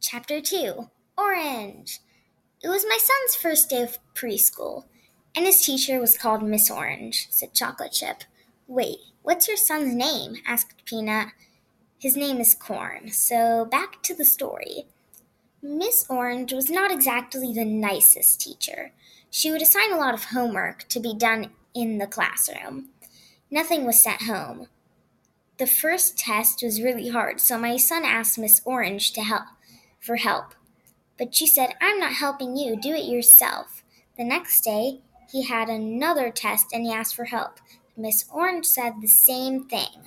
Chapter 2 Orange. It was my son's first day of preschool, and his teacher was called Miss Orange, said Chocolate Chip. Wait, what's your son's name? Asked Peanut. His name is Corn. So back to the story. Miss Orange was not exactly the nicest teacher. She would assign a lot of homework to be done in the classroom. Nothing was sent home. The first test was really hard, so my son asked Miss Orange for help. But she said, I'm not helping you, do it yourself. The next day, he had another test and he asked for help. Miss Orange said the same thing.